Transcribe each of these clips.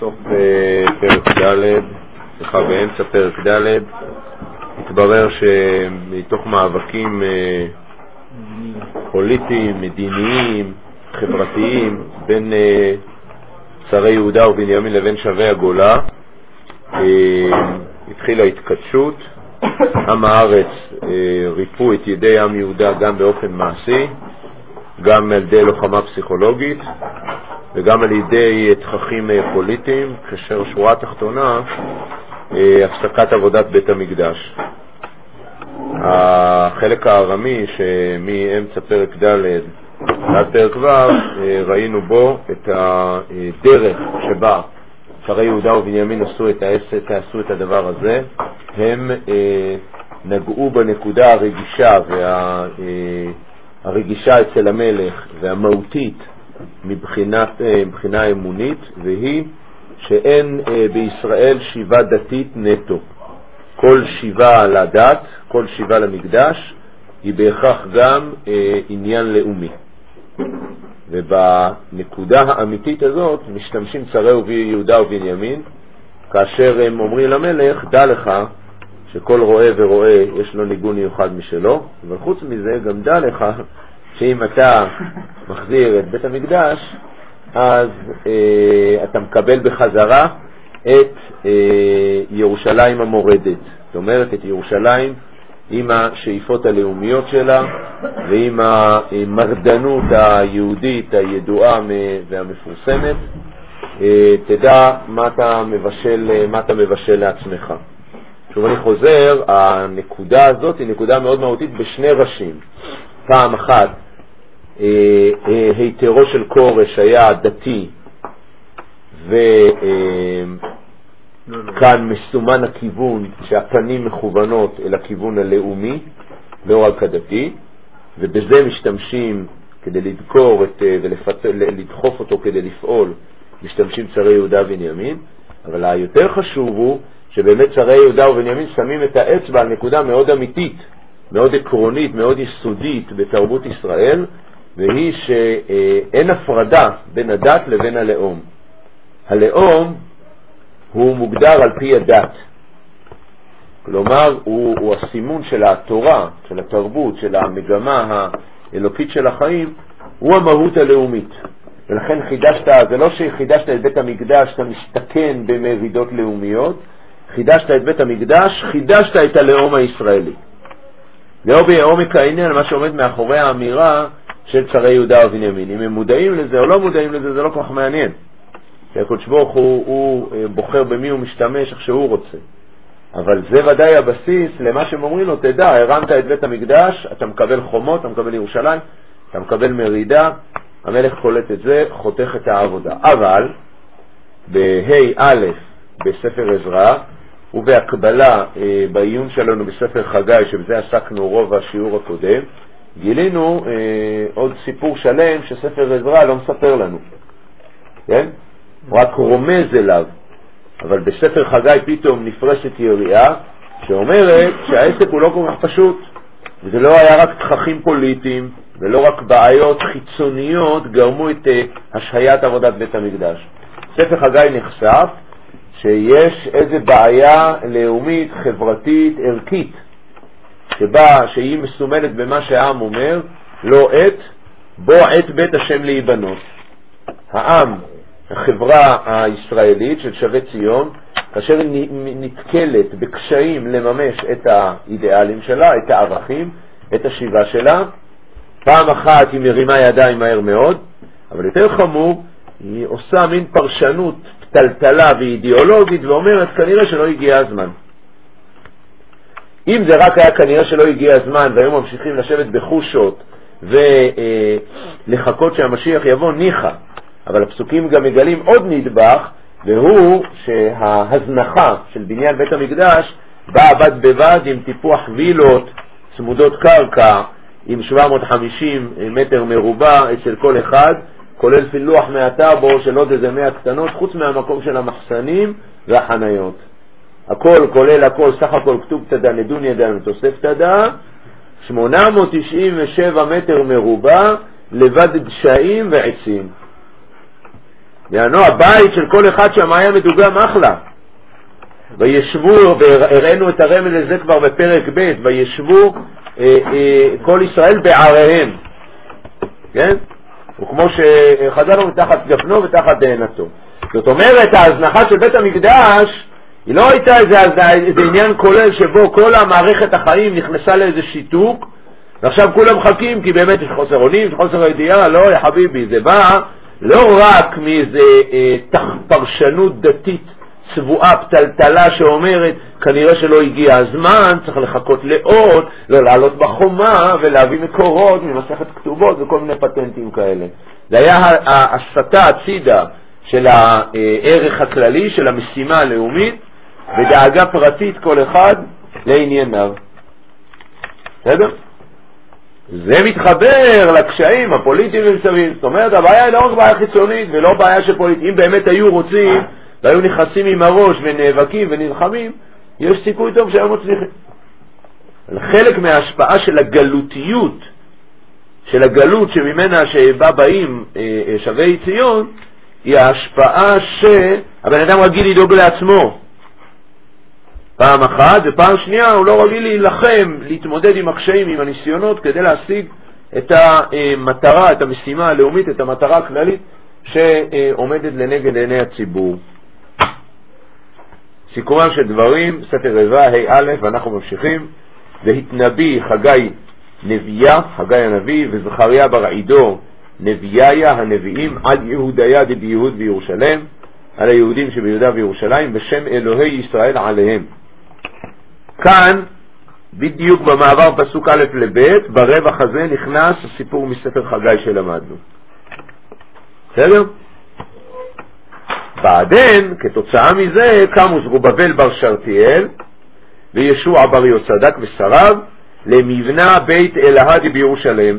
בסוף פרק ד', באמצע פרק ד', התברר שמתוך מאבקים פוליטיים, מדיניים, חברתיים, בין שרי יהודה ובנימין לבין שבי הגולה, התחילה התקדשות. עם הארץ ריפו את ידי עם יהודה גם באופן מעשי, גם על ידי לוחמה פסיכולוגית וגם על ידי תככים פוליטיים, כאשר שורה תחתונה הפסקת עבודת בית המקדש. החלק הארמי שמאמצע פרק ד' עד פרק ו' ראינו בו את הדרך שבה שרי יהודה ובנימין עשו את הדבר הזה. הם נגעו בנקודה הרגישה הרגישה אצל המלך והמהותית מבחינה אמונית, והיא שאין בישראל שיבה דתית נטו. כל שיבה לדת, כל שיבה למקדש, היא בהכרח גם עניין לאומי. ובנקודה האמיתית הזאת משתמשים שרי יהודה ובנימין, כאשר הם אומרים למלך, דע לך שכל רואה ורואה יש לו ניגון מיוחד משלו, אבל חוץ מזה גם דע לך שאם אתה מחזיר את בית המקדש, אז אתה מקבל בחזרה את ירושלים המורדת. זאת אומרת, את ירושלים עם השאיפות הלאומיות שלה ועם המרדנות היהודית הידועה והמפורסמת. תדע מה אתה מבשל לעצמך. שוב אני חוזר, הנקודה הזאת היא נקודה מאוד מהותית בשני ראשים. פעם אחת, היתרו של קורש היה דתי, וכאן מסומן הכיוון שהפנים מכוונות אל הכיוון הלאומי, לא רק הדתי, ובזה משתמשים כדי לדקור ולדחוף אותו כדי לפעול, משתמשים שרי יהודה ובנימין. אבל היותר חשוב הוא שבאמת שרי יהודה ובנימין שמים את האצבע על נקודה מאוד אמיתית, מאוד עקרונית, מאוד יסודית בתרבות ישראל, והיא שאין הפרדה בין הדת לבין הלאום. הלאום הוא מוגדר על פי הדת, כלומר הוא הסימון של התורה, של התרבות, של המגמה האלוקית של החיים, הוא המהות הלאומית. ולכן זה לא שחידשת את בית המקדש, אתה מסתכן במרידות לאומיות, חידשת את בית המקדש, חידשת את הלאום הישראלי. לא בעומק העניין, מה שעומד מאחורי האמירה של שרי יהודה ובנימין. אם הם מודעים לזה או לא מודעים לזה, זה לא כל כך מעניין. כי הקדוש ברוך הוא בוחר במי הוא משתמש איך שהוא רוצה. אבל זה ודאי הבסיס למה שהם אומרים לו, תדע, הרמת את בית המקדש, אתה מקבל חומות, אתה מקבל ירושלים, אתה מקבל מרידה, המלך קולט את זה, חותך את העבודה. אבל בה' א' בספר עזרא ובהקבלה בעיון שלנו בספר חגי, שבזה עסקנו רוב השיעור הקודם, גילינו עוד סיפור שלם שספר עזרא לא מספר לנו, כן? רק רומז אליו. אבל בספר חגי פתאום נפרשת יריעה שאומרת שהעסק הוא לא כל כך פשוט, וזה לא היה רק תככים פוליטיים ולא רק בעיות חיצוניות גרמו את השהיית עבודת בית המקדש. ספר חגי נחשף שיש איזו בעיה לאומית, חברתית, ערכית, שהיא מסומלת במה שהעם אומר, לא בו עת בית השם להיבנות. העם, החברה הישראלית של שבי ציון, כאשר היא נתקלת בקשיים לממש את האידיאלים שלה, את הערכים, את השיבה שלה, פעם אחת היא מרימה ידיים מהר מאוד, אבל יותר חמור, היא עושה מין פרשנות טלטלה ואידיאולוגית ואומרת כנראה שלא הגיע הזמן. אם זה רק היה כנראה שלא הגיע הזמן והיום ממשיכים לשבת בחושות ולחכות שהמשיח יבוא, ניחא. אבל הפסוקים גם מגלים עוד נדבך, והוא שההזנחה של בניין בית המקדש באה בד בבד עם טיפוח וילות צמודות קרקע עם 750 מטר מרובע אצל כל אחד, כולל פילוח מהטאבו של עוד איזה 100 קטנות, חוץ מהמקום של המחסנים והחניות. הכל כולל הכל, סך הכל כתוב תדע נדון ידע ותוסף תדע, 897 מטר מרובע לבד דשאים ועצים. יענו הבית של כל אחד שם היה מדוגם אחלה. וישבו, והראינו את הרמז לזה כבר בפרק ב', וישבו כל ישראל בעריהם, כן? וכמו שחזרנו מתחת גפנו ותחת דהנתו. זאת אומרת, ההזנחה של בית המקדש היא לא הייתה איזה עניין כולל שבו כל המערכת החיים נכנסה לאיזה שיתוק, ועכשיו כולם מחכים כי באמת יש חוסר אונים, יש חוסר הידיעה. לא, יא חביבי, זה בא לא רק מאיזה פרשנות דתית צבועה, פתלתלה שאומרת כנראה שלא הגיע הזמן, צריך לחכות לעוד, לא לעלות בחומה ולהביא מקורות ממסכת כתובות וכל מיני פטנטים כאלה. זה היה הסתה הצידה של הערך הכללי, של המשימה הלאומית, ודאגה פרטית כל אחד לענייניו. בסדר? זה מתחבר לקשיים הפוליטיים ומסביב. זאת אומרת, הבעיה היא לא רק בעיה חיצונית ולא בעיה שפוליטית. אם באמת היו רוצים והיו נכנסים עם הראש ונאבקים ונלחמים, יש סיכוי טוב שהיו מצליחים. חלק מההשפעה של הגלותיות, של הגלות שממנה שבא באים שבי ציון, היא ההשפעה שהבן אדם רגיל לדאוג לעצמו פעם אחת, ופעם שנייה הוא לא רגיל להילחם, להתמודד עם הקשיים, עם הניסיונות, כדי להשיג את המטרה, את המשימה הלאומית, את המטרה הכללית שעומדת לנגד עיני הציבור. סיכומם של דברים, ספר עזרא, ה' ואנחנו ממשיכים. והתנביא חגי נביאה, חגי הנביא, וזכריה בר עידו נביאיה הנביאים על יהודיה דביהוד וירושלם, על היהודים שביהודה וירושלים, בשם אלוהי ישראל עליהם. כאן, בדיוק במעבר פסוק א' לב', ברווח הזה נכנס הסיפור מספר חגי שלמדנו. בסדר? בעדן, כתוצאה מזה, קמו זרובבל בר שרתיאל וישוע בר יהוצדק ושריו למבנה בית אלהה בירושלים.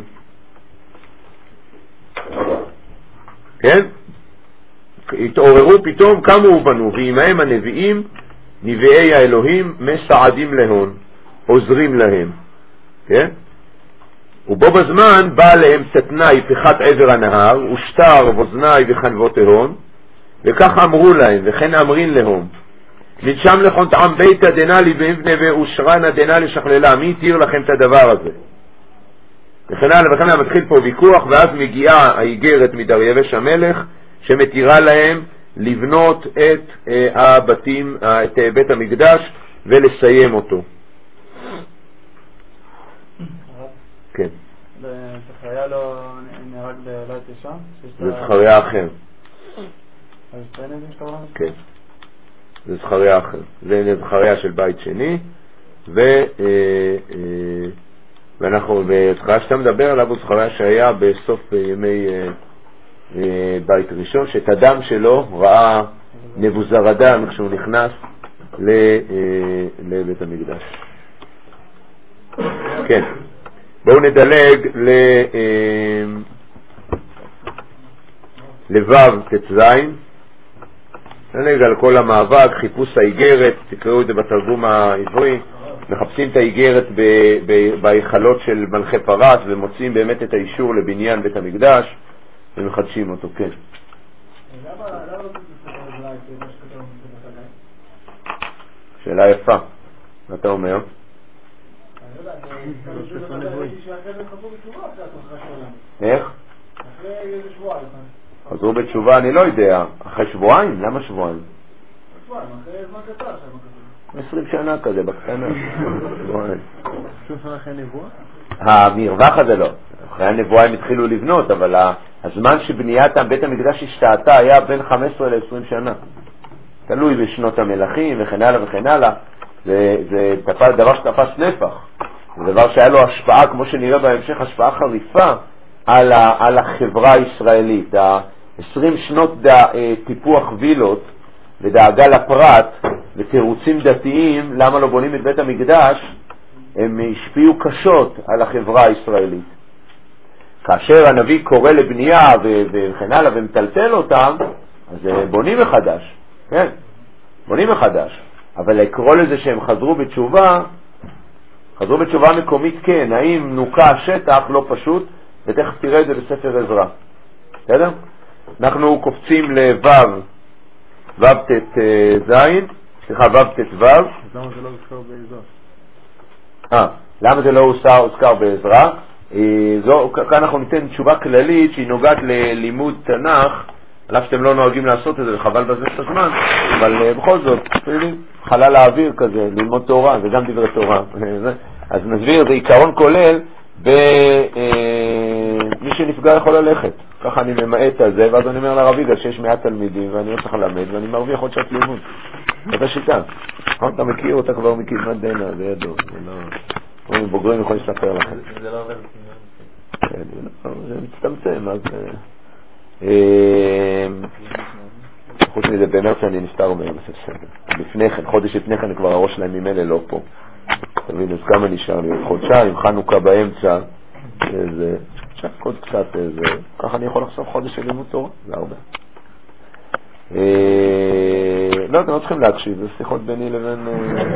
כן? התעוררו פתאום, קמו ובנו, ועמהם הנביאים, נביאי האלוהים, מסעדים להון, עוזרים להם. כן? ובו בזמן בא להם תתנאי פחת עבר הנהר, ושטר ואוזנאי וחנבות ההון, וכך אמרו להם, וכן אמרין להם, נדשם לכם טעם ביתה דנה לבנבנה ואושרנה דנה לשכללה, מי יתיר לכם את הדבר הזה? וכן הלאה מתחיל פה ויכוח, ואז מגיעה האיגרת מדריווש המלך, שמתירה להם לבנות את הבתים, את בית המקדש, ולסיים אותו. כן. זכריה לא נהרג בלילה תשע? זה זכריה אחר. כן, זה זכריה אחר. זה זכריה של בית שני, ואנחנו, וזכריה שאתה מדבר עליו הוא זכריה שהיה בסוף ימי בית ראשון, שאת הדם שלו ראה נבוזרדן כשהוא נכנס לבית המקדש. כן, בואו נדלג לבב תצזין. נדלג על כל המאבק, חיפוש האיגרת, תקראו את זה בתרגום העברי, מחפשים את האיגרת בהיכלות של מלכי פרס ומוצאים באמת את האישור לבניין בית המקדש ומחדשים אותו. כן. שאלה יפה. מה אתה אומר? איך? חזרו בתשובה, אני לא יודע. אחרי שבועיים? למה שבועיים? שבועיים, אחרי זמן קצר. 20 שנה כזה, בקטנה. שבועיים. 20 שנה אחרי נבואה? המרווח הזה לא. אחרי הנבואה הם התחילו לבנות, אבל הזמן שבניית בית המקדש השתעתה היה בין 15 ל-20 שנה. תלוי בשנות המלכים וכן הלאה וכן הלאה. זה דבר שתפס נפח. זה דבר שהיה לו השפעה, כמו שנראה בהמשך, השפעה חריפה על החברה הישראלית. 20 שנות טיפוח וילות ודאגה לפרט ותירוצים דתיים למה לא בונים את בית המקדש, הם השפיעו קשות על החברה הישראלית. כאשר הנביא קורא לבנייה וכן הלאה ומטלטל אותם, אז בונים מחדש. כן, בונים מחדש. אבל לקרוא לזה שהם חזרו בתשובה מקומית, כן. האם נוקה השטח? לא פשוט, ותכף תראה את זה בספר עזרא. בסדר? אנחנו קופצים ו' ת' ז', סליחה, ו' ת' ו'. למה זה לא הוזכר בעזרה? למה זה לא הוזכר בעזרה? כאן אנחנו ניתן תשובה כללית שהיא נוגעת ללימוד תנ"ך, עליו שאתם לא נוהגים לעשות את זה, וחבל בזה את הזמן, אבל בכל זאת, חלל האוויר כזה, ללמוד תורה, זה גם דברי תורה. אז נסביר, זה עיקרון כולל, מי שנפגע יכול ללכת. ככה אני ממעט על זה, ואז אני אומר לרב יגאל שיש 100 תלמידים, ואני לא צריך ללמד, ואני מרוויח עוד שעת לימוד. זאת השיטה. אתה מכיר אותה כבר מכמעט דנה, זה ידוע. בוגרים יכולים לספר לכם. זה לא עובר זה מצטמצם, אז חוץ מזה במרץ אני נפטר מהם, לפני כן, חודש לפני כן כבר הראש שלהם ממילא לא פה. תבין, אז כמה נשאר לי? חודשיים, חנוכה באמצע, איזה, עוד קצת איזה, ככה אני יכול לחשוב חודש של לימוד תורה, זה הרבה. לא, אתם לא צריכים להקשיב, זה שיחות ביני לבין...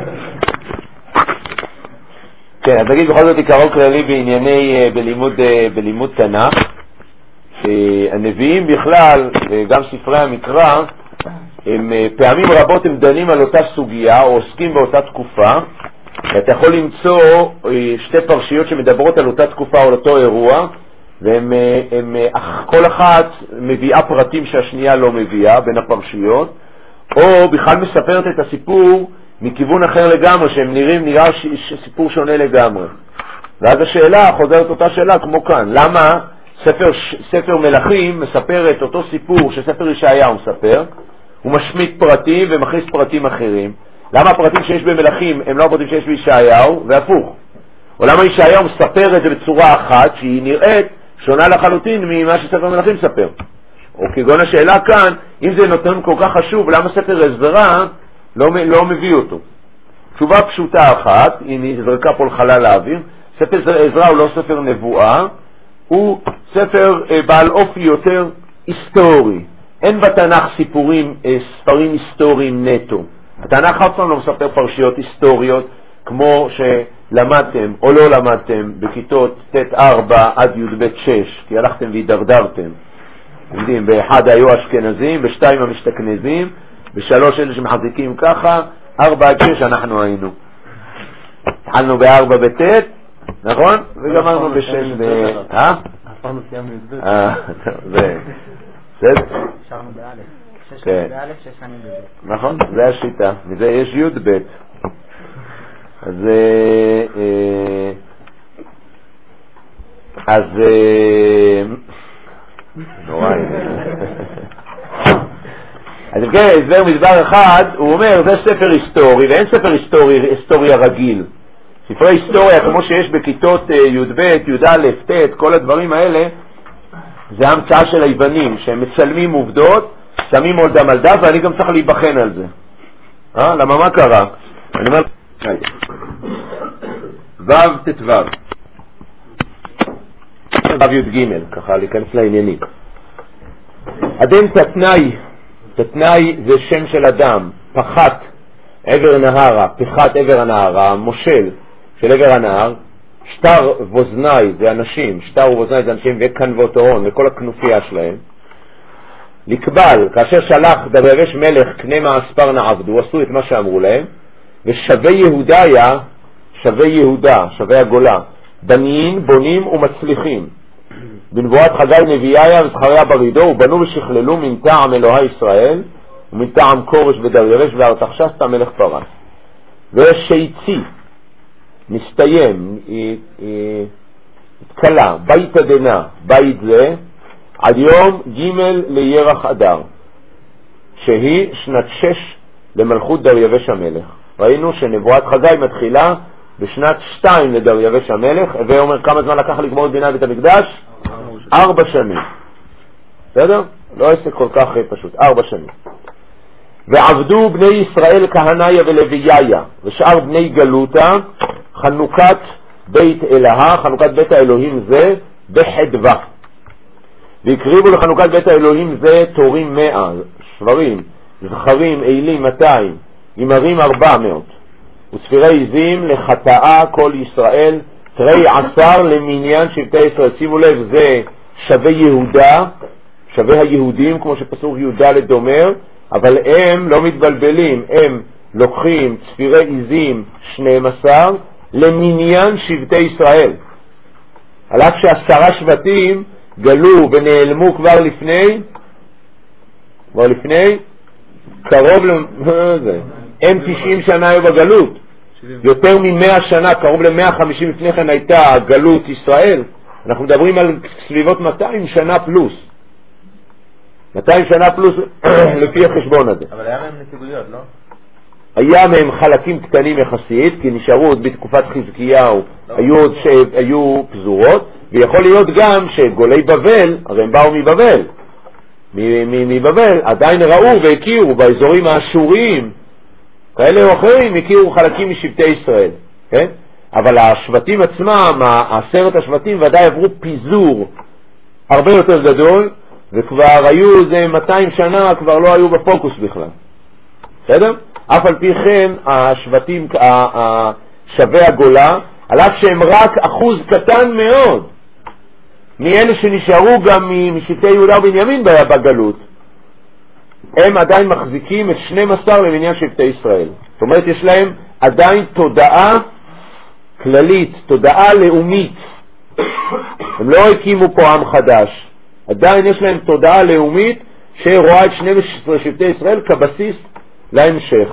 כן, אז נגיד בכל זאת עיקרון כללי בענייני, בלימוד תנ"ך, שהנביאים בכלל, וגם ספרי המקרא, הם פעמים רבות הם דנים על אותה סוגיה, או עוסקים באותה תקופה, ואתה יכול למצוא שתי פרשיות שמדברות על אותה תקופה או על אותו אירוע, כל אחת מביאה פרטים שהשנייה לא מביאה בין הפרשיות, או בכלל מספרת את הסיפור מכיוון אחר לגמרי, שהם נראה סיפור שונה לגמרי. ואז השאלה, חוזרת אותה שאלה כמו כאן, למה ספר מלכים מספר את אותו סיפור שספר ישעיהו מספר, הוא משמיט פרטים ומכניס פרטים אחרים? למה הפרטים שיש במלכים הם לא הפרטים שיש בישעיהו, והפוך? או למה ישעיהו מספר את זה בצורה אחת שהיא נראית שונה לחלוטין ממה שספר מלכים מספר? או כגון השאלה כאן, אם זה נותן כל כך חשוב, למה ספר עזרא לא מביא אותו? תשובה פשוטה אחת, היא נזרקה פה לחלל האוויר, ספר עזרא הוא לא ספר נבואה, הוא ספר בעל אופי יותר היסטורי. אין בתנ"ך ספרים היסטוריים נטו. התנ"ך אף פעם לא מספר פרשיות היסטוריות כמו שלמדתם או לא למדתם בכיתות ט'4 עד י"ב 6, כי הלכתם והידרדרתם. יודעים, באחד היו אשכנזים, בשתיים המשתכנזים, בשלוש אלה שמחזיקים ככה, 4 עד 6 אנחנו היינו. התחלנו ב4 בט', נכון? וגמרנו ב6 הפעם סיימנו את זה. זה. שרנו באלף. 6 כן. באלף, 6 שנים בבית. נכון, זה השיטה. מזה יש י"ב. אז נוראי. אז אם כן, הסבר מדבר אחד, הוא אומר, זה ספר היסטורי, ואין ספר היסטוריה רגיל. ספרי היסטוריה, כמו שיש בכיתות י"ב, י"א, ט', כל הדברים האלה, זה המצאה של היוונים, שהם מצלמים עובדות, שמים עולדם על דף, ואני גם צריך להיבחן על זה. למה מה קרה? אני אומר, ו' ת' ו' י' ג', ככה להיכנס לעניינים. אדם תתנאי זה שם של אדם, פחת עבר נהרה, פחת עבר הנהרה, מושל של עבר הנהר, שטר ווזנאי זה אנשים, שטר ווזנאי זה אנשים וכנבות ההון וכל הכנופיה שלהם. לקבל, כאשר שלח דרבש מלך קנה מעספר נעבדו, עשו את מה שאמרו להם, ושווה יהודיה, שווה יהודה, שווה הגולה, בניים, בונים ומצליחים. בנבואת חגי נביאיה וזכריה ברידו, ובנו ושכללו מן טעם אלוהי ישראל, ומן טעם קורש ודרבש וארתחשסתא מלך פרס. ושייצי, מסתיים, התקלה, בית הדנה, בית זה, עד יום ג' לירח אדר, שהיא שנת 6 למלכות דריווש המלך. ראינו שנבואת חגי מתחילה בשנת 2 לדריווש המלך, ואומר כמה זמן לקח לגמור את בניין בית המקדש? 4 שנים. בסדר? לא עסק כל כך פשוט, 4 שנים. ועבדו בני ישראל כהניה ולוויה ושאר בני גלותה חנוכת בית אלוהה, חנוכת בית האלוהים זה בחדווה. והקריבו לחנוכת בית האלוהים זה תורים 100, שברים, זכרים, אילים 200, אימרים 400, וספירי עזים לחטאה כל ישראל, תרי 10 למניין שבטי ישראל. שימו לב, זה שווה יהודה, שווה היהודים, כמו שפסוק י"ד אומר, אבל הם לא מתבלבלים, הם לוקחים צפירי עיזים 12 למניין שבטי ישראל. על אף ש10 שבטים גלו ונעלמו כבר לפני קרוב הם 90 שנה היו בגלות, יותר מ100 שנה, קרוב ל150 לפני כן הייתה גלות ישראל. אנחנו מדברים על סביבות 200 שנה פלוס, 200 שנה פלוס לפי החשבון הזה. אבל היה מהם נציגויות, לא? היה מהם חלקים קטנים יחסית, כי נשארו עוד בתקופת חזקיהו, היו פזורות, ויכול להיות גם שגולי בבל, הרי הם באו מבבל, עדיין ראו והכירו באזורים האשוריים, כאלה או אחרים הכירו חלקים משבטי ישראל, כן? אבל השבטים עצמם, 10 השבטים ודאי עברו פיזור הרבה יותר גדול, וכבר היו זה 200 שנה, כבר לא היו בפוקוס בכלל. בסדר? אף על פי כן השבטים, שבי הגולה, על אף שהם רק אחוז קטן מאוד מאלה שנשארו גם משבטי יהודה ובנימין בגלות, הם עדיין מחזיקים את 12 למניין שבטי ישראל. זאת אומרת, יש להם עדיין תודעה כללית, תודעה לאומית. הם לא הקימו פה עם חדש, עדיין יש להם תודעה לאומית שרואה את 12 שבטי ישראל כבסיס להמשך.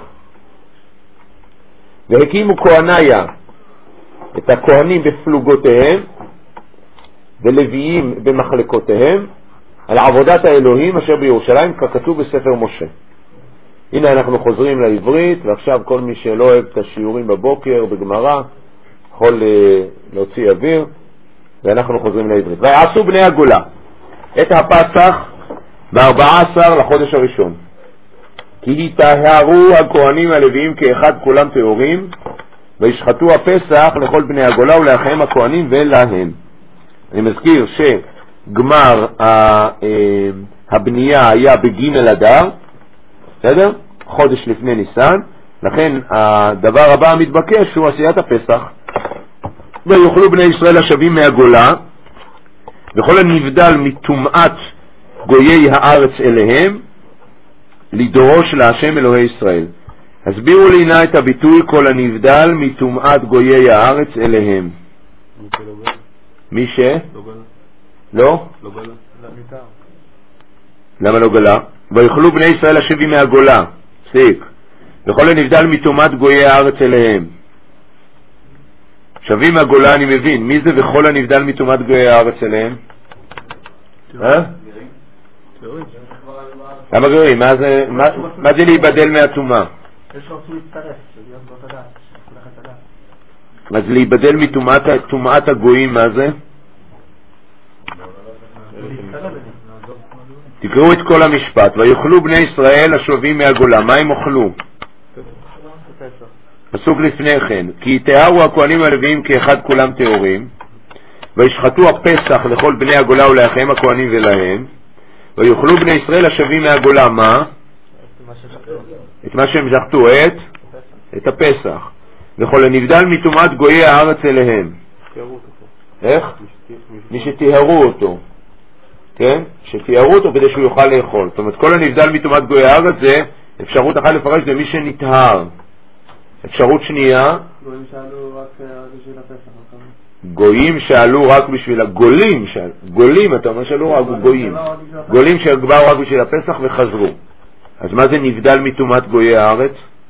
והקימו כהניה, את הכהנים בפלוגותיהם ולוויים במחלקותיהם, על עבודת האלוהים אשר בירושלים, ככתוב בספר משה. הנה אנחנו חוזרים לעברית, ועכשיו כל מי שלא אוהב את השיעורים בבוקר בגמרא יכול להוציא אוויר, ואנחנו חוזרים לעברית. ויעשו בני הגולה את הפסח ב14 לחודש הראשון, כי יטהרו הכהנים הלוויים כאחד כולם טהורים, וישחטו הפסח לכל בני הגולה ולאחיהם הכהנים ולהם. אני מזכיר שגמר הבנייה היה בג' אדר, בסדר? חודש לפני ניסן, לכן הדבר הבא המתבקש הוא עשיית הפסח. ויוכלו בני ישראל השבים מהגולה וכל הנבדל מטומאת גויי הארץ אליהם לדרוש להשם אלוהי ישראל. הסבירו לי נא את הביטוי כל הנבדל מטומאת גויי הארץ אליהם. מי ש? לא? למה לא גלה? ויוכלו בני ישראל השבים מהגולה, פסיק, וכל הנבדל מטומאת גויי הארץ אליהם. שבים מהגולה אני מבין, מי זה וכל הנבדל מטומאת גויי הארץ אליהם? למה גרים? מה זה להיבדל מהטומאה? אז להיבדל מטומאת הגויים, מה זה? תקראו את כל המשפט. ויאכלו בני ישראל השבים מהגולה. מה הם אוכלו? פסוק לפני כן, כי יטהרו הכהנים הלוויים כאחד כולם טהורים, וישחטו הפסח לכל בני הגולה ולאחיהם הכהנים ולהם, ויאכלו בני ישראל השבים מהגולה. מה? את מה שהם שחטו, את הפסח, וכל הנבדל מטומאת גויי הארץ אליהם. איך? מי שתיהרו אותו, כן? שתיהרו אותו כדי שהוא יוכל לאכול. זאת אומרת, כל הנבדל מטומאת גויי הארץ זה אפשרות אחת לפרש, זה מי שנטהר. אפשרות שנייה, גויים שעלו רק בשביל הגולים, גולים, אתה אומר שעלו רק גויים, גולים שבאו רק בשביל הפסח וחזרו. אז מה זה נבדל מטומאת גויי הארץ?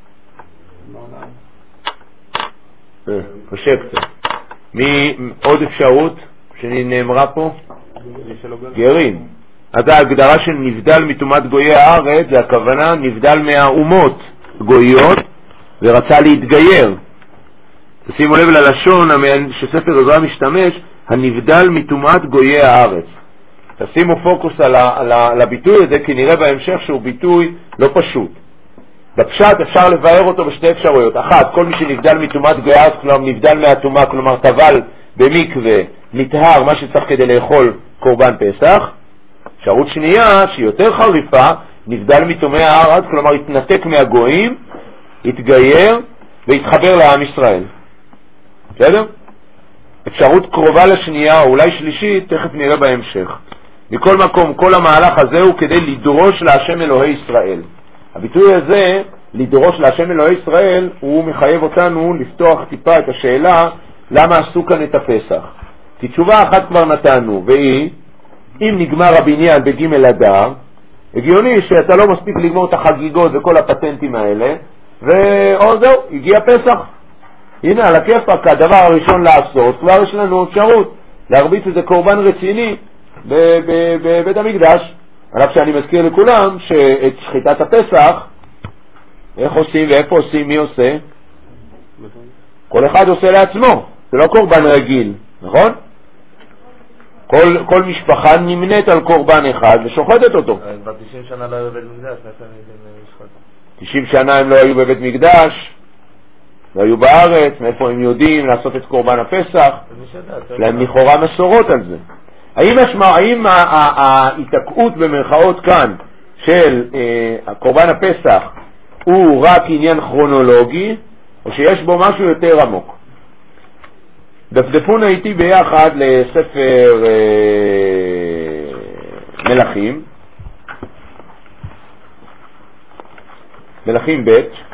קשה קצת. עוד אפשרות שנאמרה פה? גרים. אז ההגדרה של נבדל מטומאת גויי הארץ זה הכוונה נבדל מהאומות גויות ורצה להתגייר. שימו לב ללשון שספר עזרא משתמש, הנבדל מטומאת גויי הארץ. תשימו פוקוס על הביטוי הזה, כי נראה בהמשך שהוא ביטוי לא פשוט. בפשט אפשר לבאר אותו בשתי אפשרויות. אחת, כל מי שנבדל מטומאת גויי הארץ, כלומר נבדל מהטומאה, כלומר טבל במקווה, נטהר, מה שצריך כדי לאכול קורבן פסח. אפשרות שנייה, שהיא יותר חריפה, נבדל מטומאי הארץ, כלומר התנתק מהגויים, התגייר והתחבר לעם ישראל. בסדר? אפשרות קרובה לשנייה, או אולי שלישית, תכף נראה בהמשך. מכל מקום, כל המהלך הזה הוא כדי לדרוש להשם אלוהי ישראל. הביטוי הזה, לדרוש להשם אלוהי ישראל, הוא מחייב אותנו לפתוח טיפה את השאלה למה עשו כאן את הפסח. כי תשובה אחת כבר נתנו, והיא, אם נגמר הבניין בג' אדר, הגיוני שאתה לא מספיק לגמור את החגיגות וכל הפטנטים האלה, זהו, הגיע פסח. הנה, על הכיפק, הדבר הראשון לעשות, כבר יש לנו אפשרות להרביץ איזה קורבן רציני בבית המקדש. רק שאני מזכיר לכולם שאת שחיטת הפסח, איך עושים ואיפה עושים, מי עושה? כל אחד עושה לעצמו, זה לא קורבן רגיל, נכון? כל משפחה נמנית על קורבן אחד ושוחטת אותו. כבר 90 שנה לא היו בבית מקדש, 90 שנה הם לא היו בבית מקדש, לא היו בארץ, מאיפה הם יודעים לעשות את קורבן הפסח? להם לכאורה מסורות על זה. האם ההתעקעות במרכאות כאן של קורבן הפסח הוא רק עניין כרונולוגי, או שיש בו משהו יותר עמוק? דפדפון איתי ביחד לספר מלכים, מלכים ב',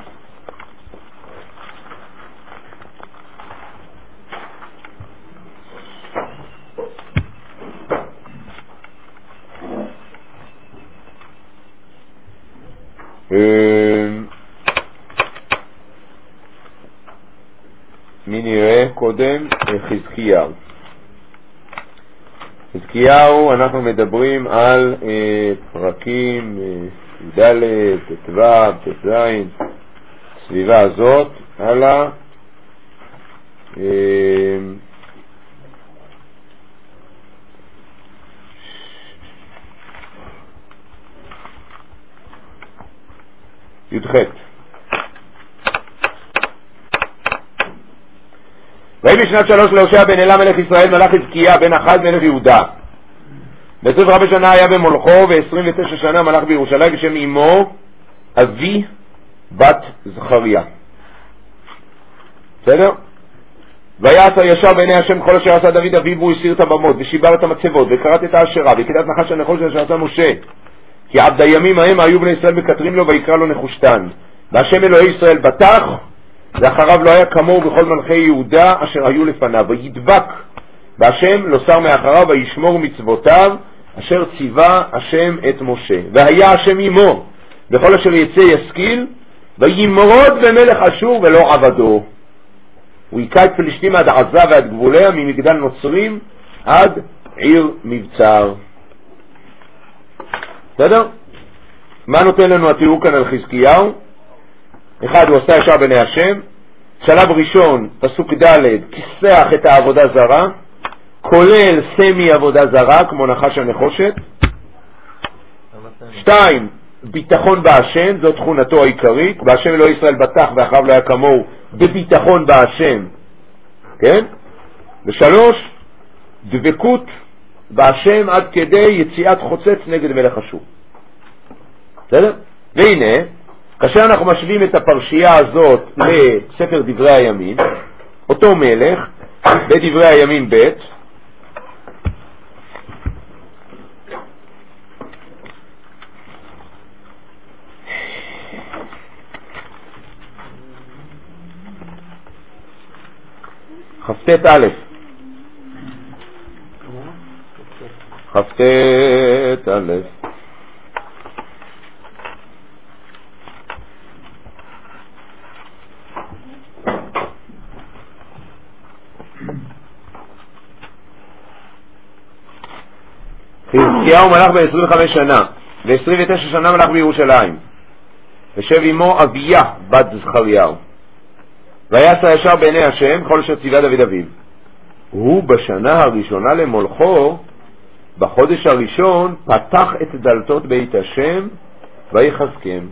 מי נראה קודם? חזקיהו. חזקיהו, אנחנו מדברים על פרקים ד', ט"ו, ט"ז, סביבה הזאת, הלאה. י"ח. ויהי בשנת 3 להושע בן אלה מלך ישראל מלך חזקיה בן אחז מלך יהודה. ב-25 שנה היה במולכו, ו-29 שנה מלך בירושלים, בשם אמו אבי בת זכריה. בסדר? ויעשה ישר בעיני השם כל אשר עשה דוד אביו, והוא הסיר את הבמות ושיבר את המצבות וכרת את האשרה וכידת נחש הנחושת אשר עשה משה, כי עבד הימים ההם היו בני ישראל מקטרים לו ויקרא לו נחושתן. והשם אלוהי ישראל בטח, ואחריו לא היה כמוהו בכל מלכי יהודה אשר היו לפניו, וידבק והשם לא שר מאחריו, וישמור מצוותיו אשר ציווה השם את משה. והיה השם עמו בכל אשר יצא ישכיל, וימרוד במלך אשור ולא עבדו. הוא היכה את פלישתים עד עזה ועד גבוליה, ממגדל נוצרים עד עיר מבצר. בסדר? מה נותן לנו התיאור כאן על חזקיהו? אחד, הוא עשה ישר בעיני השם. שלב ראשון, פסוק ד', כיסח את העבודה זרה, כולל סמי עבודה זרה כמו נחש הנחושת. 2, ביטחון בהשם, זו תכונתו העיקרית. בהשם אלוהי ישראל בטח ואחריו לא היה כמוהו, בביטחון בהשם. כן? 3, דבקות בהשם עד כדי יציאת חוצץ נגד מלך אשור. בסדר? והנה, כאשר אנחנו משווים את הפרשייה הזאת לספר דברי הימים, אותו מלך בדברי הימים ב', כ"ט א', כ"ט א', חזקיהו מלך ב-25 שנה, ו-29 שנה מלך בירושלים, ושב עמו אביה בת זכריהו. ויעשה ישר בעיני השם כל אשר ציווה דוד אביו. הוא בשנה הראשונה למולכו, בחודש הראשון, פתח את דלתות בית השם ויחזקם.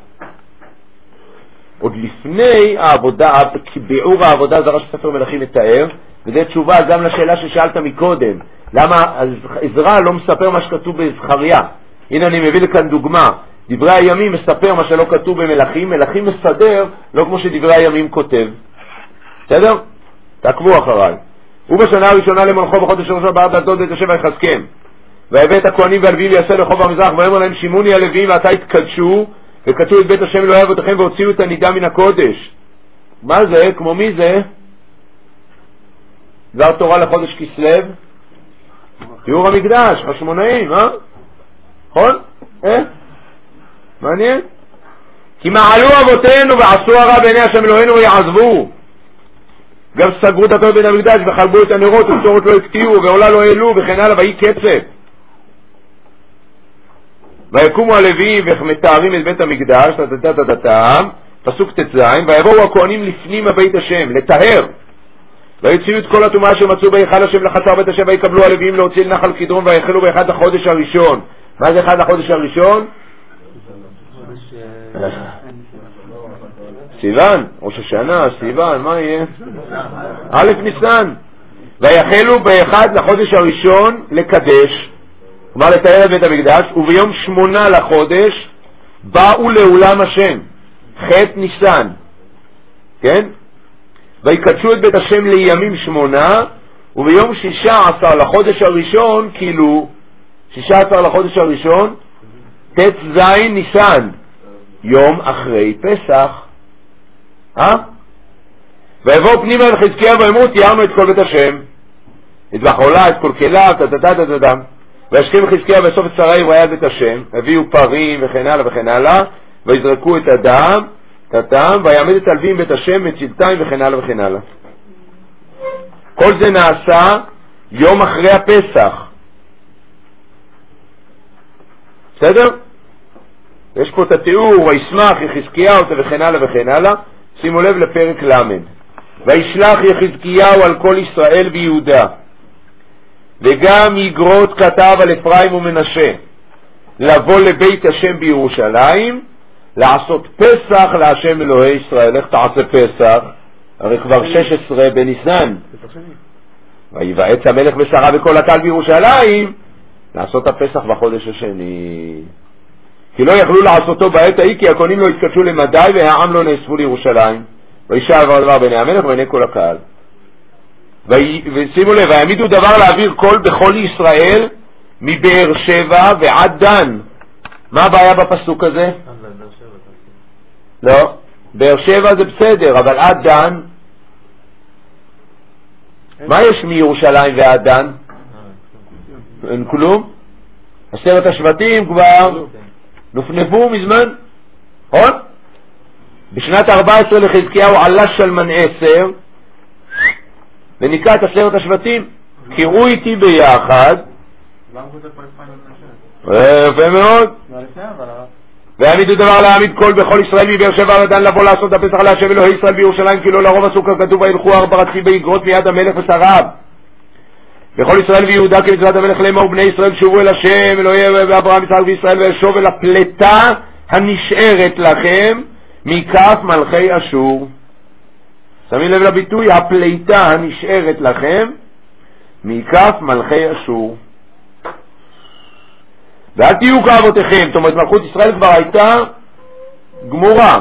עוד לפני העבודה, ביאור העבודה זרה שספר מלכים מתאר, וזה תשובה גם לשאלה ששאלת מקודם, למה עזרא לא מספר מה שכתוב בזכריה. הנה אני מביא לכאן דוגמה. דברי הימים מספר מה שלא כתוב במלכים, מלכים מסדר לא כמו שדברי הימים כותב. בסדר? תעקבו אחריי. הוא בשנה הראשונה למולכו בחודש הראשון בעד דלתות בית השם ויחזקם. והבא את הכהנים והלוויים ויעשה לרחוב המזרח, ואמר להם שימוני הלוויים ועתה התקדשו וקדשו את בית השם אלוהי אבותיכם והוציאו את הנידה מן הקודש. מה זה? כמו מי זה? דבר תורה לחודש כסלו, תיאור המקדש, חשמונאים, נכון? מעניין? כי מעלו אבותינו ועשו הרע בעיני השם אלוהינו ויעזבו, גם סגרו את התור בין המקדש וחלבו את הנרות וקטורות לא הקטיעו ועולה לא העלו וכן הלאה, ויהי קצף. ויקומו הלוויים ומתארים את בית המקדש, פסוק ט"ז, ויבואו הכהנים לפנים הבית השם לטהר, ויוציאו את כל הטומאה שמצאו בהיכל השם לחצר בית השם, ויקבלו הלוויים להוציא לנחל קדרון, ויחלו באחד לחודש הראשון. מה זה אחד לחודש הראשון? סיוון, ראש השנה, סיוון, מה יהיה? א' ניסן. ויחלו באחד לחודש הראשון לקדש, כלומר לתאר את בית המקדש, וביום 8 לחודש באו לעולם השם, ח' ניסן, כן? ויקדשו את בית השם לימים 8, וביום 16 לחודש הראשון, כאילו 16 לחודש הראשון, ט"ז ניסן, יום אחרי פסח. ויבואו פנימה אל חזקיה ואמרו, תיארנו את כל בית השם, את בחולה, את כל כליו, תתתתתתם. וישכם חזקיה ואסוף את שרי וראי את בית השם, הביאו פרים וכן הלאה וכן הלאה, ויזרקו את הדם, ויעמד את הלווים בית השם, מצלתיים וכן הלאה וכן הלאה. כל זה נעשה יום אחרי הפסח. בסדר? יש פה את התיאור, וישמח יחזקיהו וכן הלאה וכן הלאה. שימו לב לפרק למד. וישלח יחזקיהו על כל ישראל ויהודה, וגם יגרות כתב על אפרים ומנשה, לבוא לבית השם בירושלים, לעשות פסח להשם אלוהי ישראל. איך תעשה פסח? הרי כבר 16 בניסן. ויבעץ המלך ושרה וכל הקהל בירושלים לעשות הפסח בחודש השני, כי לא יכלו לעשותו בעת ההיא, כי הכהנים לא התקדשו למדי והעם לא נאספו לירושלים. וישאל דבר בעיני המלך ובעיני כל הקהל. ושימו לב, ויעמידו דבר להעביר קול בכל ישראל מבאר שבע ועד דן. מה הבעיה בפסוק הזה? לא, באר שבע זה בסדר, אבל עד דן, מה יש מירושלים ועד דן? אין כלום. 10 השבטים כבר נופנפו מזמן, נכון? בשנת 14 לחזקיהו עלה שלמן 10 וניקה את 10 השבטים. קראו איתי ביחד, יפה מאוד. והעמידו דבר להעמיד קול בכל ישראל מבאר שבע ועד דן לבוא לעשות הפסח להשם אלוהי ישראל בירושלים, כי לא לרוב עשו ככתוב וילכו 4 רצים באגרות מיד המלך ושריו. בכל ישראל ויהודה כמצוות המלך לאמור, בני ישראל שובו אל השם אלוהי אברהם יצחק וישראל, וישוב אל הפלטה הנשארת לכם מכף מלכי אשור. שמים לב לביטוי, הפלטה הנשארת לכם מכף מלכי אשור. ואל תהיו כאבותיכם, זאת אומרת מלכות ישראל כבר הייתה גמורה.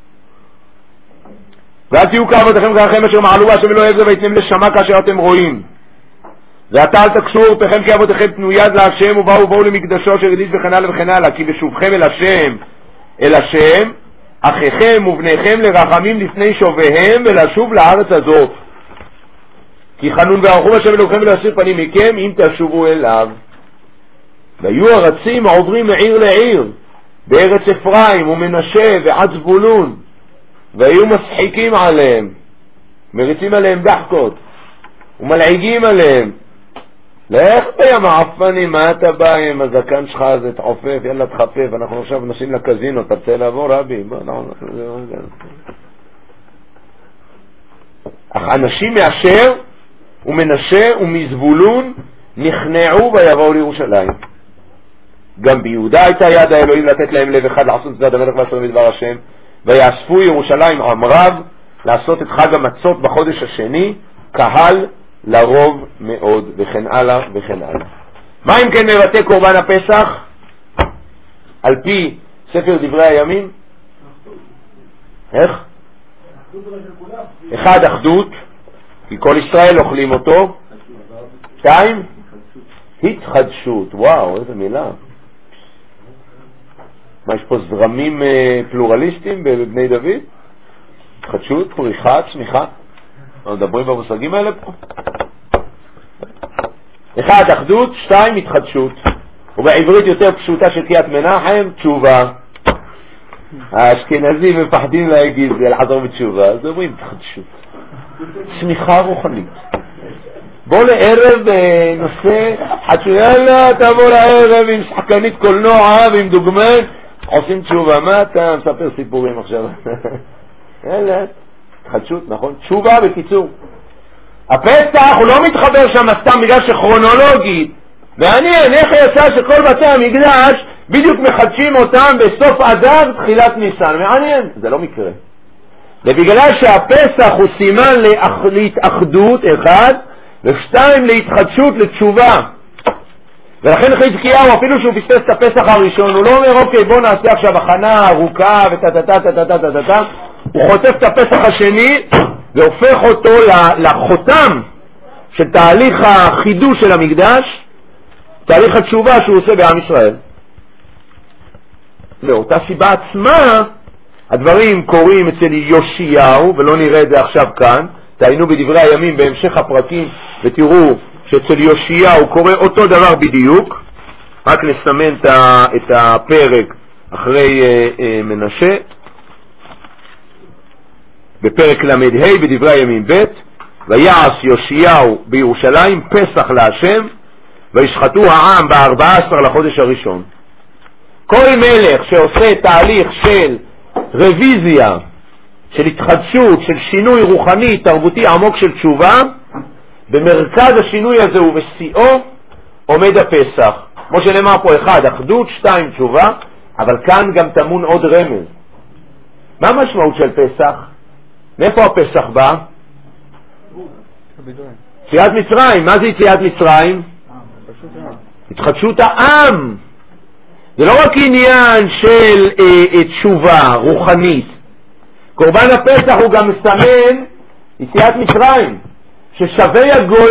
ואל תהיו כאבותיכם ככם אשר מעלו השם אלוהי זה ויתנם לשמה כאשר אתם רואים. ועתה אל תקשו עורפכם כי אבותיכם תנו יד להשם ובאו למקדשו אשר ידיד וכן הלאה וכן הלאה, כי בשובכם אל השם אחיכם ובניכם לרחמים לפני שוביהם ולשוב לארץ הזאת, כי חנון וערכום השם אלוהיכם ולהסיר פנים מכם אם תשובו אליו. והיו הרצים העוברים מעיר לעיר בארץ אפרים ומנשה ועד זבולון, והיו משחיקים עליהם, מריצים עליהם דחקות ומלעיגים עליהם. לך בים מעפני, מה אתה בא עם הזקן שלך הזה, תחופף, יאללה תחפף, אנחנו עכשיו נשים לקזינו, אתה רוצה לעבור רבי? אך אנשים מאשר ומנשה ומזבולון נכנעו ויבואו לירושלים. גם ביהודה הייתה יד האלוהים לתת להם לב אחד לעשות את צדד המלך ועשו מדבר השם, ויאספו ירושלים עם רב לעשות את חג המצות בחודש השני, קהל לרוב מאוד וכן הלאה וכן הלאה. מה אם כן מבטא קורבן הפסח על פי ספר דברי הימים? איך? 1 אחדות, כי כל ישראל אוכלים אותו. 2 התחדשות, וואו, איזה מילה. מה, יש פה זרמים פלורליסטיים בבני דוד? התחדשות, פריחה, צמיחה. מדברים במושגים האלה פה. 1, אחדות, 2, התחדשות. ובעברית יותר פשוטה של קריאת מנחם, תשובה. האשכנזים מפחדים להגיד ולחזור בתשובה, אז אומרים התחדשות. צמיחה רוחנית. בוא לערב נושא, יאללה תבוא לערב עם שחקנית קולנוע ועם דוגמן, עושים תשובה. מה אתה מספר סיפורים עכשיו? יאללה, התחדשות, נכון? תשובה בקיצור. הפסח הוא לא מתחבר שם סתם בגלל שכרונולוגית. מעניין איך יצא שכל בתי המקדש בדיוק מחדשים אותם בסוף אדר תחילת ניסן. מעניין, זה לא מקרה. ובגלל שהפסח הוא סימן להתאחדות, 1, ו2 להתחדשות, לתשובה. ולכן חזקיהו, אפילו שהוא פספס את הפסח הראשון, הוא לא אומר אוקיי בוא נעשה עכשיו הכנה ארוכה ותתתתתתתתתתת, הוא חוטף את הפסח השני והופך אותו לחותם של תהליך החידוש של המקדש, תהליך התשובה שהוא עושה בעם ישראל. לאותה סיבה עצמה הדברים קורים אצל יאשיהו, ולא נראה את זה עכשיו כאן, תעיינו בדברי הימים בהמשך הפרקים ותראו שאצל יאשיהו קורה אותו דבר בדיוק. רק נסמן את הפרק אחרי מנשה בפרק למ"ה בדברי הימים ב', ויעש יאשיהו בירושלים פסח להשם וישחטו העם ב14 לחודש הראשון. כל מלך שעושה תהליך של רוויזיה, של התחדשות, של שינוי רוחני, תרבותי עמוק של תשובה, במרכז השינוי הזה ובשיאו עומד הפסח. כמו שנאמר פה 1, אחדות, 2, תשובה, אבל כאן גם תמון עוד רמז. מה המשמעות של פסח? מאיפה הפסח בא? יציאת מצרים. מה זה יציאת מצרים? התחדשות העם. זה לא רק עניין של תשובה רוחנית. קורבן הפסח הוא גם מסמן יציאת מצרים, ששווה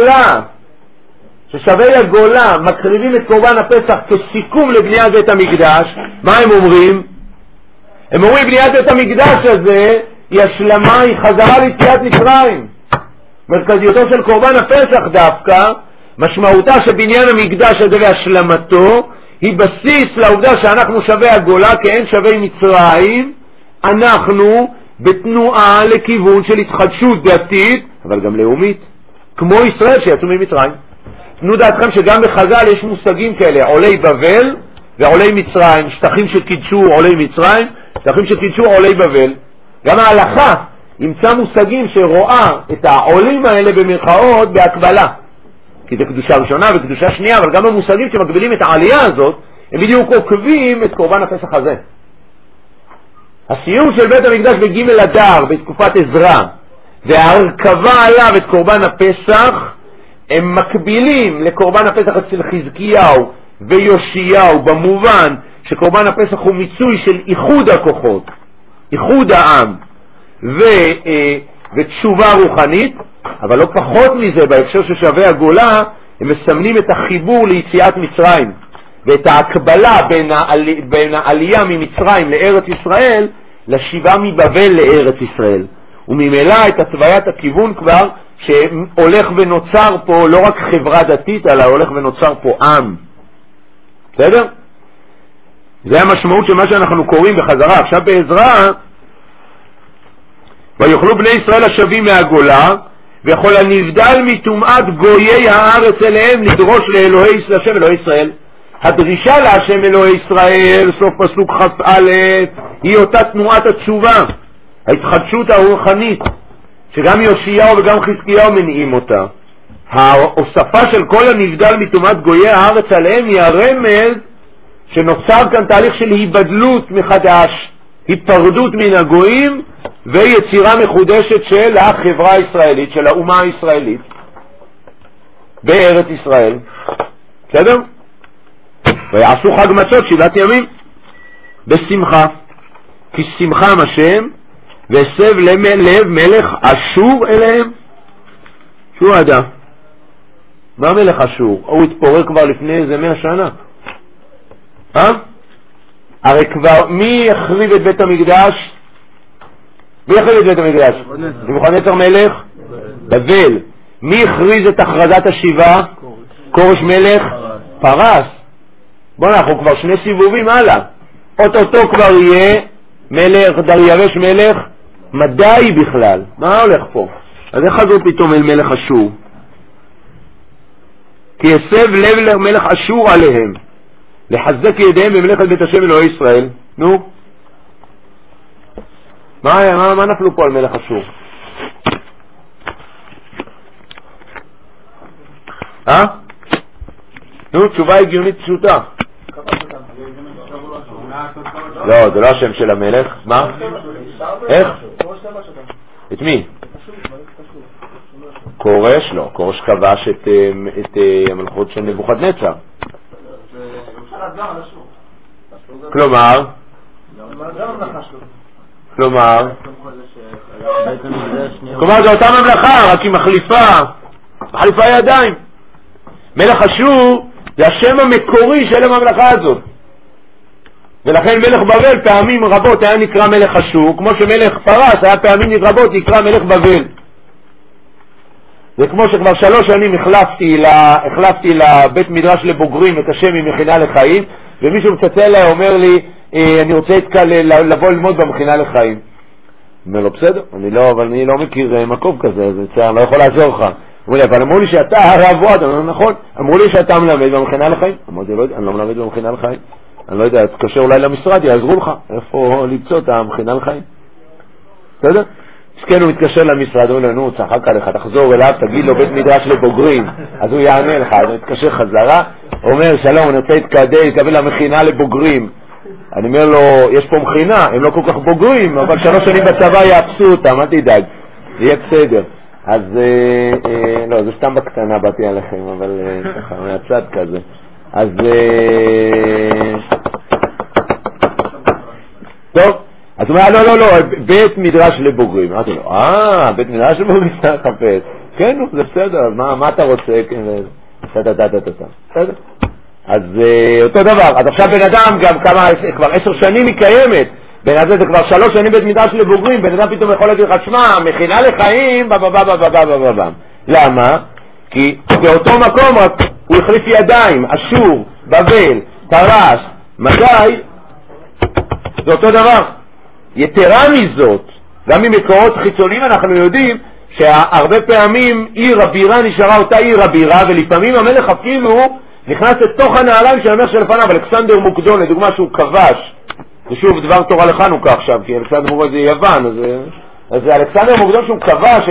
הגולה מקריבים את קורבן הפסח כסיכום לבניית בית המקדש. מה הם אומרים? הם אומרים בניית בית המקדש הזה היא השלמה, היא חזרה ליציאת מצרים. מרכזיותו של קורבן הפסח דווקא, משמעותה שבניין המקדש הזה והשלמתו היא בסיס לעובדה שאנחנו שווה הגולה כאין שווה מצרים. אנחנו בתנועה לכיוון של התחדשות דתית אבל גם לאומית, כמו ישראל שיצאו ממצרים. תנו דעתכם שגם בחז"ל יש מושגים כאלה, עולי בבל ועולי מצרים, שטחים שקידשו עולי מצרים, שטחים שקידשו עולי בבל. גם ההלכה ימצא מושגים שרואה את העולים האלה במרכאות בהקבלה, כי זה קדושה ראשונה וקדושה שנייה, אבל גם המושגים שמקבילים את העלייה הזאת הם בדיוק עוקבים את קורבן הפסח הזה. הסיום של בית המקדש בג' אדר בתקופת עזרא וההרכבה עליו את קורבן הפסח הם מקבילים לקורבן הפסח אצל חזקיהו ויאשיהו, במובן שקורבן הפסח הוא מיצוי של איחוד הכוחות, איחוד העם ותשובה רוחנית. אבל לא פחות מזה, בהקשר ששווה הגולה הם מסמנים את החיבור ליציאת מצרים ואת ההקבלה בין העלייה ממצרים לארץ ישראל לשיבה מבבל לארץ ישראל, וממילא את התוויית הכיוון כבר שהולך ונוצר פה לא רק חברה דתית אלא הולך ונוצר פה עם. בסדר? זה המשמעות של מה שאנחנו קוראים בחזרה עכשיו בעזרא. ויוכלו בני ישראל השבים מהגולה ויכול הנבדל מטומאת גויי הארץ אליהם לדרוש לאלוהי השם אלוהי ישראל. הדרישה להשם אלוהי ישראל, סוף פסוק כ"א, היא אותה תנועת התשובה, ההתחדשות הרוחנית שגם יאשיהו וגם חזקיהו מניעים אותה. ההוספה של כל הנבדל מטומאת גויי הארץ עליהם היא הרמז שנוצר כאן תהליך של היבדלות מחדש, היפרדות מן הגויים ויצירה מחודשת של החברה הישראלית, של האומה הישראלית בארץ ישראל. בסדר? ויעשו חג מצות 7 ימים בשמחה, כי שמחם השם והסב לב מלך אשור אליהם. שהוא עדה מה מלך אשור? הוא התפורר כבר לפני איזה 100 שנה. הרי כבר מי החריב את בית המקדש? מי החריב את בית המקדש? נבוכדנצר מלך בבל. מי הכריז את הכרזת השיבה? כורש מלך פרס. בוא אנחנו כבר 2 סיבובים הלאה. אותו כבר יהיה מלך דריווש מלך מדי בכלל. מה הולך פה? אז איך חזרו פתאום אל מלך אשור? כי יסב לב למלך אשור עליהם לחזק ידיהם במלאכת בית השם אלוהי ישראל. נו, מה נפלו פה על מלך אשור? נו, תשובה הגיונית פשוטה. לא, זה לא השם של המלך. מה? איך? את מי? כורש? לא, כורש כבש את המלכות של נבוכדנצר. כלומר זו אותה ממלכה, רק היא מחליפה ידיים. מלך אשור זה השם המקורי של הממלכה הזאת, ולכן מלך בבל פעמים רבות היה נקרא מלך אשור, כמו שמלך פרס היה פעמים רבות נקרא מלך בבל. וכמו שכבר 3 שנים החלפתי לבית מדרש לבוגרים את השם ממכינה לחיים, ומישהו מצלצל אליי אומר לי אני רוצה לבוא ללמוד במכינה לחיים. אומר לו בסדר, אני לא מכיר מקום כזה, אז אני לא יכול לעזור לך. אמרו לי, אבל אמרו לי שאתה הרב וועד. נכון, אמרו לי שאתה מלמד במכינה לחיים. אמרתי, לא יודע, אני לא מלמד במכינה לחיים. אני לא יודע, תקשר אולי למשרד, יעזרו לך איפה למצוא את המכינה לחיים. בסדר? אז כן, הוא מתקשר למשרד, הוא אומר, נו, צחק עליך, תחזור אליו, תגיד לו בית מדרש לבוגרים. אז הוא יענה לך, אז הוא מתקשר חזרה, הוא אומר, שלום, אני רוצה להתקבל למכינה לבוגרים. אני אומר לו, יש פה מכינה, הם לא כל כך בוגרים, אבל 3 שנים בצבא יאפסו אותם, אל תדאג, יהיה בסדר. אז לא, זה סתם בקטנה באתי עליכם, אבל ככה, מהצד כזה. אז טוב, אז הוא אומר, לא, בית מדרש לבוגרים. אמרתי לו, בית מדרש לבוגרים, אתה חפש. כן, זה בסדר, מה אתה רוצה? בסדר. אז אותו דבר, אז עכשיו בן אדם גם כבר 10 שנים היא קיימת, בן אדם זה כבר 3 שנים בית מדרש לבוגרים, בן אדם פתאום יכול להגיד לך, שמע, מכינה לחיים, למה? כי באותו מקום רק הוא החליף ידיים, אשור, בבל, פרס, מדי, זה אותו דבר. יתרה מזאת, גם ממקורות חיצוניים אנחנו יודעים שהרבה פעמים עיר הבירה נשארה אותה עיר הבירה, ולפעמים המלך אפילו נכנס לתוך הנעליים של המלך שלפניו. אלכסנדר מוקדון, לדוגמה, שהוא כבש, ושוב דבר תורה לחנוכה עכשיו, כי אלכסנדר מוקדון זה יוון, אז אלכסנדר מוקדון שהוא כבש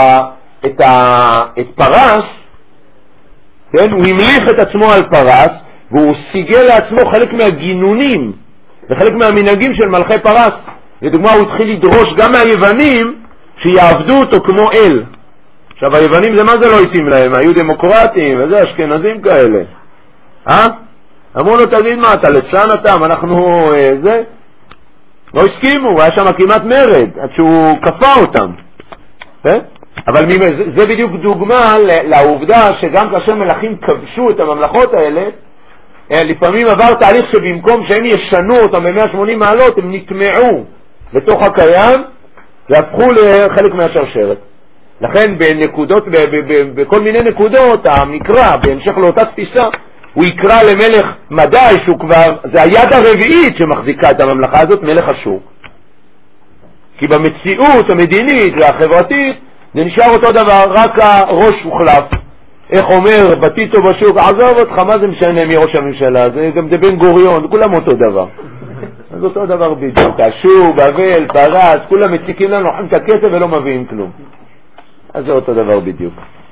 את פרס, כן? הוא המליך את עצמו על פרס, והוא סיגל לעצמו חלק מהגינונים וחלק מהמנהגים של מלכי פרס. לדוגמה, הוא התחיל לדרוש גם מהיוונים שיעבדו אותו כמו אל. עכשיו, היוונים זה מה זה לא התאים להם? היו דמוקרטים וזה, אשכנזים כאלה. אמרו לו, תגיד מה, אתה ליצן אתם, אנחנו זה. לא הסכימו, הוא היה שם כמעט מרד, עד שהוא כפה אותם. אבל זה בדיוק דוגמה לעובדה שגם כאשר מלכים כבשו את הממלכות האלה, לפעמים עבר תהליך שבמקום שהם ישנו אותם ב-180 מעלות, הם נטמעו בתוך הקיים והפכו לחלק מהשרשרת. לכן בנקודות, בכל מיני נקודות, המקרא, בהמשך לאותה תפיסה, הוא יקרא למלך מדי, שהוא כבר, זה היד הרביעית שמחזיקה את הממלכה הזאת, מלך אשור. כי במציאות המדינית והחברתית, זה נשאר אותו דבר, רק הראש הוחלף. איך אומר בטיטו בשוק, עזוב אותך, מה זה משנה מי ראש הממשלה? זה גם זה בן גוריון, כולם אותו דבר. אז אותו דבר בדיוק, אשור, בבל, פרס, כולם מציקים לנו, לוקחים את הכסף ולא מביאים כלום. אז זה אותו דבר בדיוק.